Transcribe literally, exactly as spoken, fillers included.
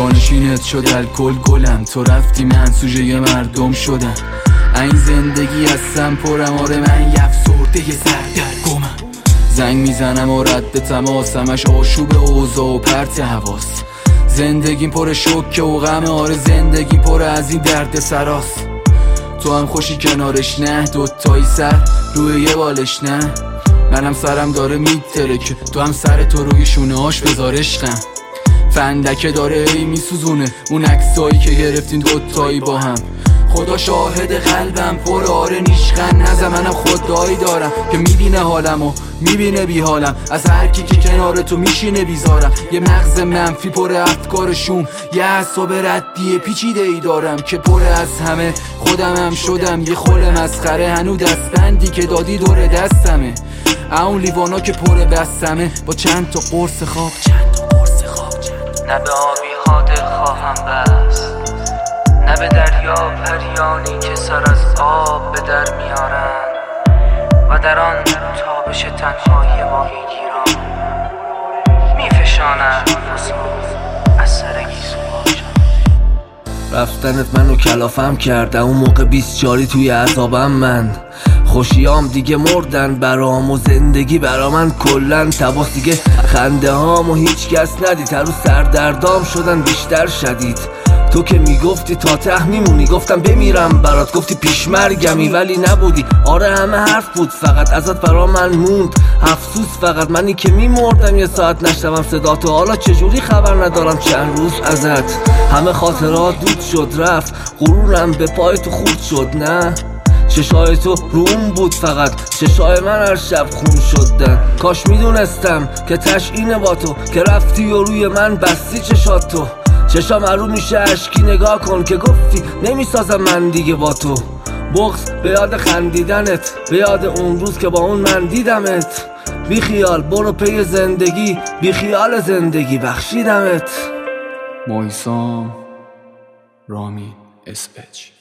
جانشینت شد الکل گلم، تو رفتی من سوژه مردم شدم. این زندگی هستم پرم، آره من یفسرده یه سردرگمم. زنگ میزنم و رد تماس، همش آشوب اوضاع و پرت حواس. زندگیم پر شوکه و غم، آره زندگی پر از این درد سراست. تو هم خوشی کنارش نه، دوتایی سر روی یه بالش نه. منم سرم داره میترکه، تو هم سر تو روی شونه هاش بذار عشقم. فندکه داره ای میسوزونه اون عکسایی که گرفتین دوتایی با هم. خدا شاهد قلبم پر آره نیشخن نزه، منم خدایی دارم که میبینه حالم و میبینه بی حالم. از هر کی که کنار تو میشینه بیزارم. یه مغز منفی پر افکارشون، یه اعصاب ردیه پیچیده ای دارم که پر از همه خودم هم شدم. یه خل مسخره هنو دستبندی که دادی دور دستمه. اون لیوانا که پر بستمه با چند تا قرص خواب، چند تا قرص خواب. نه به آبی ها دل خواهم بست، نه به دریا پریانی که سر از آب به در میارن و در آن تابش تنهایی ماهی گیران میفشانن از سر گیسو. رفتنت منو کلافم کرده، اون موقع بیست جاری توی عذابم من. خوشیام دیگه مردن برام و زندگی برا من کلن تباس. دیگه خنده هامو هیچ کس ندید، هر روز سردردام شدن بیشتر شدید. تو که میگفتی تا ته میمونی، گفتم بمیرم برات، گفتی پیشمرگمی ولی نبودی. آره همه حرف بود فقط ازت برا من موند افسوس. فقط منی که میمردم یه ساعت نشنوم صدا تو. حالا چجوری خبر ندارم چند روز ازت. همه خاطرات دود شد رفت، غرورم به پای تو خورد شد. نه چشای تو روم بود فقط، چشای من هر شب خون شدن. کاش میدونستم که تش اینه با تو، که رفتی و روی من بستی چشات تو. چشام ارو میشه اشکی، نگاه کن که گفتی نمیسازم من دیگه با تو. بغض به یاد خندیدنت، به یاد اون روز که با اون من دیدمت. بی خیال برو پی زندگی، بی خیال زندگی بخشیدمت. محسام رامین اس اچ